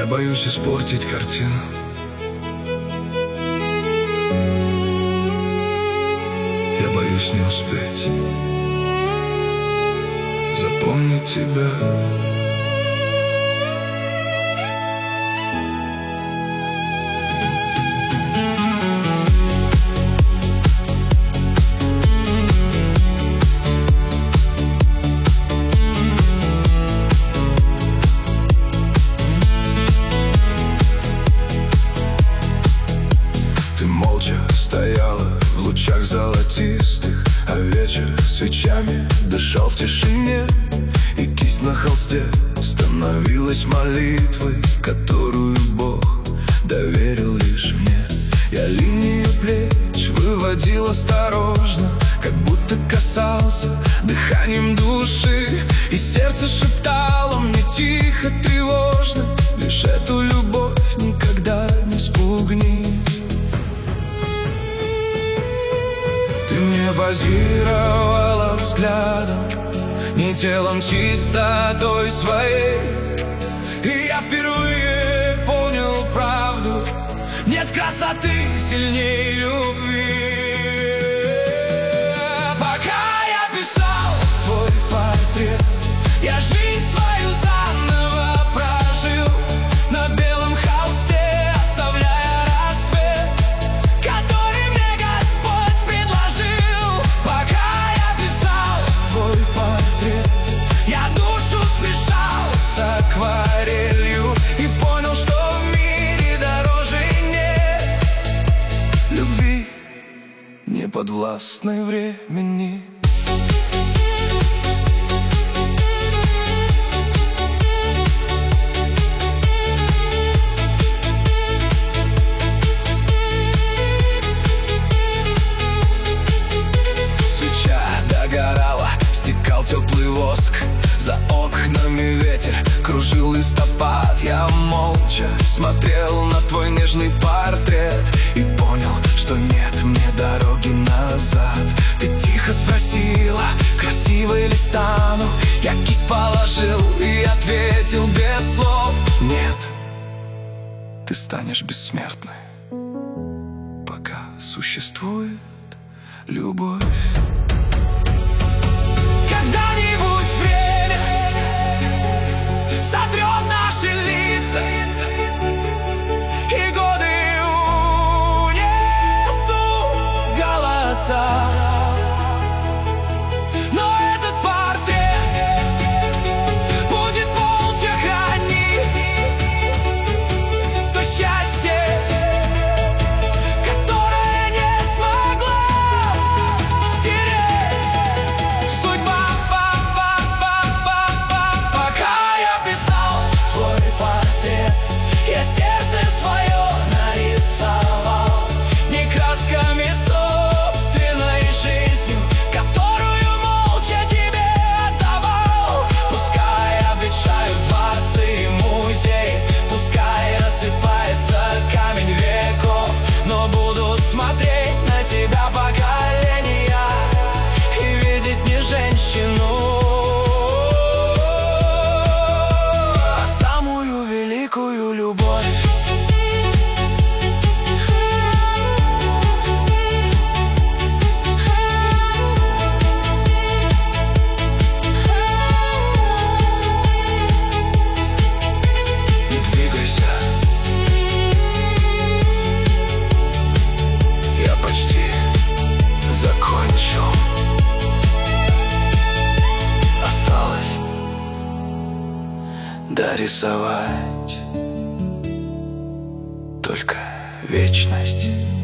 Я боюсь испортить картину. Я боюсь не успеть запомнить тебя. Ты молча стояла в лучах золотистых, а вечер свечами дышал в тишине. И кисть на холсте становилась молитвой, которую Бог доверил лишь мне. Я линию плеч выводил осторожно, как будто касался дыханием души. И сердце шептало мне тихо, тревожно: лишь эту любовь никогда не спугни. Ты мне позировала взглядом, не телом, чистотой своей. И я впервые понял правду: нет красоты сильнее любви. Пока я писал твой портрет, я жизнь свою заново прожил на белом холсте, оставляя рассвет, который мне Господь предложил. Пока я писал твой портрет, я душу смешал с акварелью и понял, что в мире дороже нет любви, не подвластной времени. Свеча догорала, стекал теплый воск, за окнами ветер кружил листопад. Я молча смотрел на твой нежный портрет и понял, что нет мне дороги назад. Ты тихо спросила, красивой ли стану. Я кисть положил и ответил без слов: нет, ты станешь бессмертной, пока существует любовь. Когда-нибудь время сотрет наши лица, и годы унесут голоса. Но этот портрет будет молча хранить то счастье, которое не смогла стереть судьба. Пока я писал твой портрет, я сердце свое нарисовал не красками собственной жизнью, которую молча тебе отдавал. Пускай обещают дворцы и музей, пускай рассыпается камень веков, но будут смотреть на тебя поколения и видеть не женщину, а самую великую любовь. Не двигайся, я почти закончил. Осталось дорисовать только вечность.